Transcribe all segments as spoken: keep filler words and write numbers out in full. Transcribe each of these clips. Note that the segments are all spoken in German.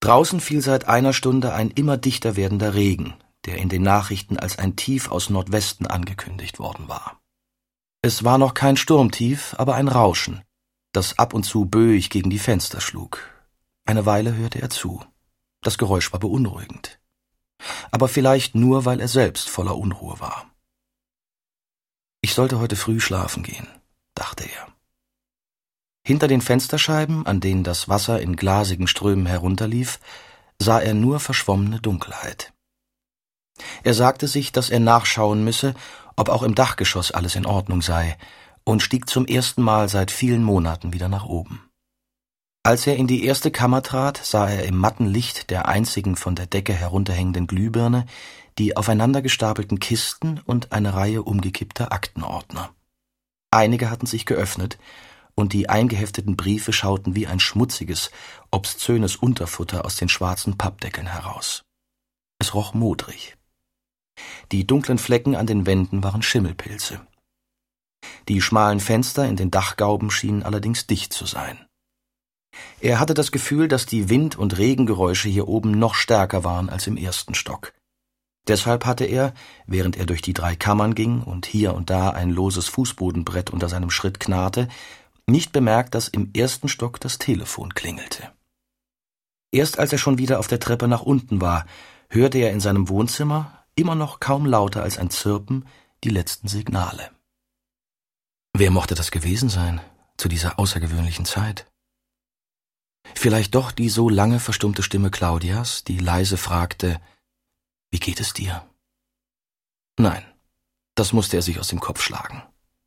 Draußen fiel seit einer Stunde ein immer dichter werdender Regen, der in den Nachrichten als ein Tief aus Nordwesten angekündigt worden war. Es war noch kein Sturmtief, aber ein Rauschen, das ab und zu böig gegen die Fenster schlug. Eine Weile hörte er zu. Das Geräusch war beunruhigend. Aber vielleicht nur, weil er selbst voller Unruhe war. Ich sollte heute früh schlafen gehen, dachte er. Hinter den Fensterscheiben, an denen das Wasser in glasigen Strömen herunterlief, sah er nur verschwommene Dunkelheit. Er sagte sich, dass er nachschauen müsse, ob auch im Dachgeschoss alles in Ordnung sei, und stieg zum ersten Mal seit vielen Monaten wieder nach oben. Als er in die erste Kammer trat, sah er im matten Licht der einzigen von der Decke herunterhängenden Glühbirne die aufeinander gestapelten Kisten und eine Reihe umgekippter Aktenordner. Einige hatten sich geöffnet, und die eingehefteten Briefe schauten wie ein schmutziges, obszönes Unterfutter aus den schwarzen Pappdeckeln heraus. Es roch modrig. Die dunklen Flecken an den Wänden waren Schimmelpilze. Die schmalen Fenster in den Dachgauben schienen allerdings dicht zu sein. Er hatte das Gefühl, dass die Wind- und Regengeräusche hier oben noch stärker waren als im ersten Stock. Deshalb hatte er, während er durch die drei Kammern ging und hier und da ein loses Fußbodenbrett unter seinem Schritt knarrte, nicht bemerkt, dass im ersten Stock das Telefon klingelte. Erst als er schon wieder auf der Treppe nach unten war, hörte er in seinem Wohnzimmer, immer noch kaum lauter als ein Zirpen, die letzten Signale. Wer mochte das gewesen sein, zu dieser außergewöhnlichen Zeit? Vielleicht doch die so lange verstummte Stimme Claudias, die leise fragte, »Wie geht es dir?« Nein, das musste er sich aus dem Kopf schlagen.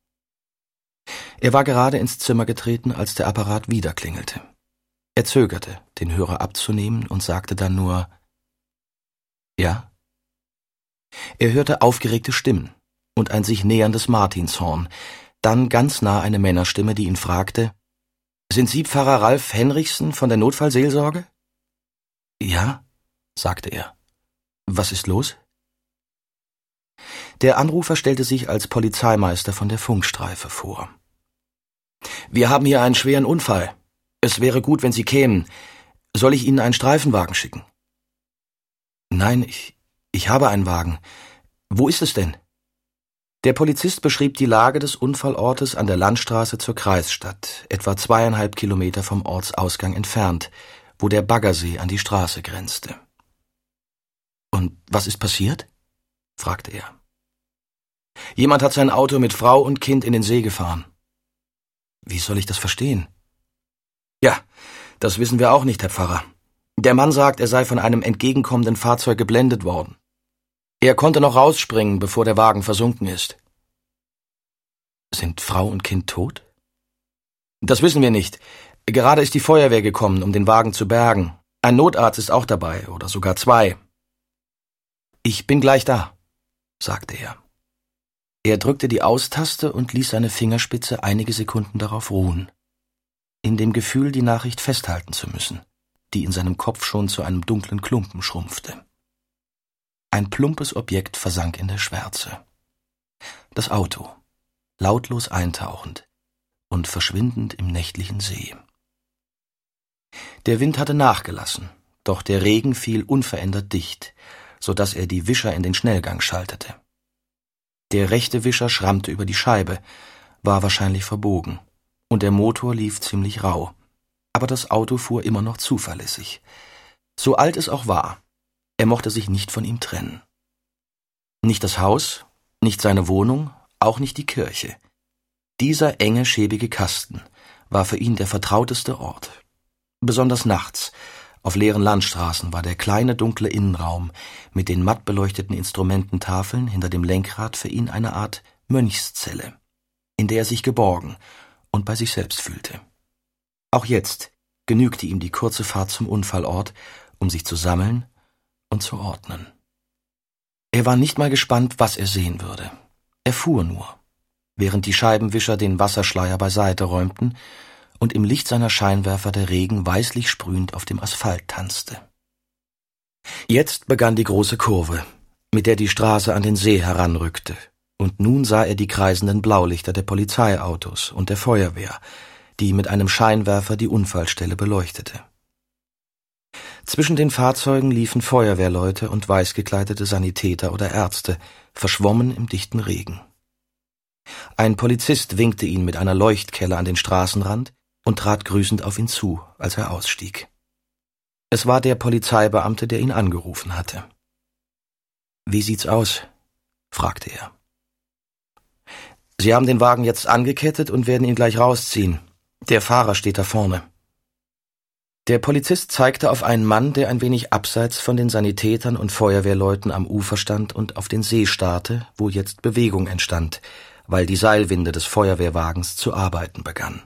Er war gerade ins Zimmer getreten, als der Apparat wieder klingelte. Er zögerte, den Hörer abzunehmen, und sagte dann nur, »Ja?« Er hörte aufgeregte Stimmen und ein sich näherndes Martinshorn, dann ganz nah eine Männerstimme, die ihn fragte, »Sind Sie Pfarrer Ralf Henrichsen von der Notfallseelsorge?« »Ja«, sagte er. »Was ist los?« Der Anrufer stellte sich als Polizeimeister von der Funkstreife vor. »Wir haben hier einen schweren Unfall. Es wäre gut, wenn Sie kämen. Soll ich Ihnen einen Streifenwagen schicken?« »Nein, ich, ich habe einen Wagen. Wo ist es denn?« Der Polizist beschrieb die Lage des Unfallortes an der Landstraße zur Kreisstadt, etwa zweieinhalb Kilometer vom Ortsausgang entfernt, wo der Baggersee an die Straße grenzte. »Und was ist passiert?« fragte er. »Jemand hat sein Auto mit Frau und Kind in den See gefahren.« »Wie soll ich das verstehen?« »Ja, das wissen wir auch nicht, Herr Pfarrer. Der Mann sagt, er sei von einem entgegenkommenden Fahrzeug geblendet worden. Er konnte noch rausspringen, bevor der Wagen versunken ist.« »Sind Frau und Kind tot?« »Das wissen wir nicht. Gerade ist die Feuerwehr gekommen, um den Wagen zu bergen. Ein Notarzt ist auch dabei, oder sogar zwei.« »Ich bin gleich da«, sagte er. Er drückte die Austaste und ließ seine Fingerspitze einige Sekunden darauf ruhen, in dem Gefühl, die Nachricht festhalten zu müssen, die in seinem Kopf schon zu einem dunklen Klumpen schrumpfte. Ein plumpes Objekt versank in der Schwärze. Das Auto, lautlos eintauchend und verschwindend im nächtlichen See. Der Wind hatte nachgelassen, doch der Regen fiel unverändert dicht, so dass er die Wischer in den Schnellgang schaltete. Der rechte Wischer schrammte über die Scheibe, war wahrscheinlich verbogen, und der Motor lief ziemlich rau. Aber das Auto fuhr immer noch zuverlässig. So alt es auch war, er mochte sich nicht von ihm trennen. Nicht das Haus, nicht seine Wohnung, auch nicht die Kirche. Dieser enge, schäbige Kasten war für ihn der vertrauteste Ort. Besonders nachts, auf leeren Landstraßen, war der kleine, dunkle Innenraum mit den matt beleuchteten Instrumententafeln hinter dem Lenkrad für ihn eine Art Mönchszelle, in der er sich geborgen und bei sich selbst fühlte. Auch jetzt genügte ihm die kurze Fahrt zum Unfallort, um sich zu sammeln und zu ordnen. Er war nicht mal gespannt, was er sehen würde. Er fuhr nur, während die Scheibenwischer den Wasserschleier beiseite räumten und im Licht seiner Scheinwerfer der Regen weißlich sprühend auf dem Asphalt tanzte. Jetzt begann die große Kurve, mit der die Straße an den See heranrückte, und nun sah er die kreisenden Blaulichter der Polizeiautos und der Feuerwehr, die mit einem Scheinwerfer die Unfallstelle beleuchtete. Zwischen den Fahrzeugen liefen Feuerwehrleute und weißgekleidete Sanitäter oder Ärzte, verschwommen im dichten Regen. Ein Polizist winkte ihn mit einer Leuchtkelle an den Straßenrand und trat grüßend auf ihn zu, als er ausstieg. Es war der Polizeibeamte, der ihn angerufen hatte. »Wie sieht's aus?« fragte er. »Sie haben den Wagen jetzt angekettet und werden ihn gleich rausziehen. Der Fahrer steht da vorne.« Der Polizist zeigte auf einen Mann, der ein wenig abseits von den Sanitätern und Feuerwehrleuten am Ufer stand und auf den See starrte, wo jetzt Bewegung entstand, weil die Seilwinde des Feuerwehrwagens zu arbeiten begann.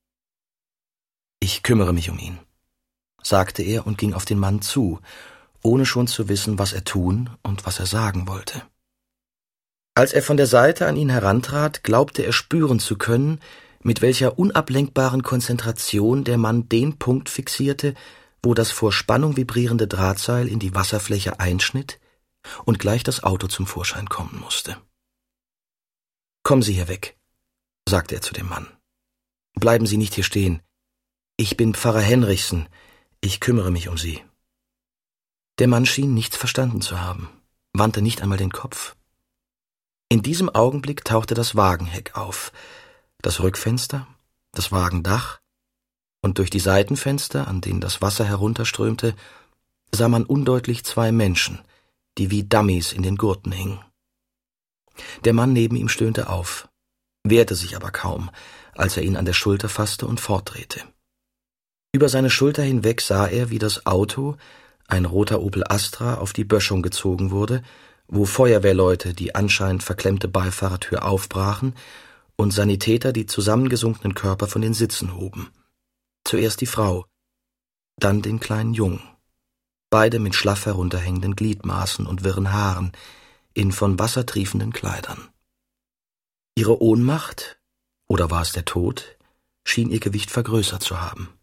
»Ich kümmere mich um ihn«, sagte er und ging auf den Mann zu, ohne schon zu wissen, was er tun und was er sagen wollte. Als er von der Seite an ihn herantrat, glaubte er spüren zu können, mit welcher unablenkbaren Konzentration der Mann den Punkt fixierte, wo das vor Spannung vibrierende Drahtseil in die Wasserfläche einschnitt und gleich das Auto zum Vorschein kommen musste. »Kommen Sie hier weg«, sagte er zu dem Mann. »Bleiben Sie nicht hier stehen. Ich bin Pfarrer Henrichsen. Ich kümmere mich um Sie.« Der Mann schien nichts verstanden zu haben, wandte nicht einmal den Kopf. In diesem Augenblick tauchte das Wagenheck auf, das Rückfenster, das Wagendach, und durch die Seitenfenster, an denen das Wasser herunterströmte, sah man undeutlich zwei Menschen, die wie Dummies in den Gurten hingen. Der Mann neben ihm stöhnte auf, wehrte sich aber kaum, als er ihn an der Schulter fasste und fortdrehte. Über seine Schulter hinweg sah er, wie das Auto, ein roter Opel Astra, auf die Böschung gezogen wurde, wo Feuerwehrleute die anscheinend verklemmte Beifahrertür aufbrachen und Sanitäter die zusammengesunkenen Körper von den Sitzen hoben. Zuerst die Frau, dann den kleinen Jungen, beide mit schlaff herunterhängenden Gliedmaßen und wirren Haaren, in von Wasser triefenden Kleidern. Ihre Ohnmacht, oder war es der Tod, schien ihr Gewicht vergrößert zu haben.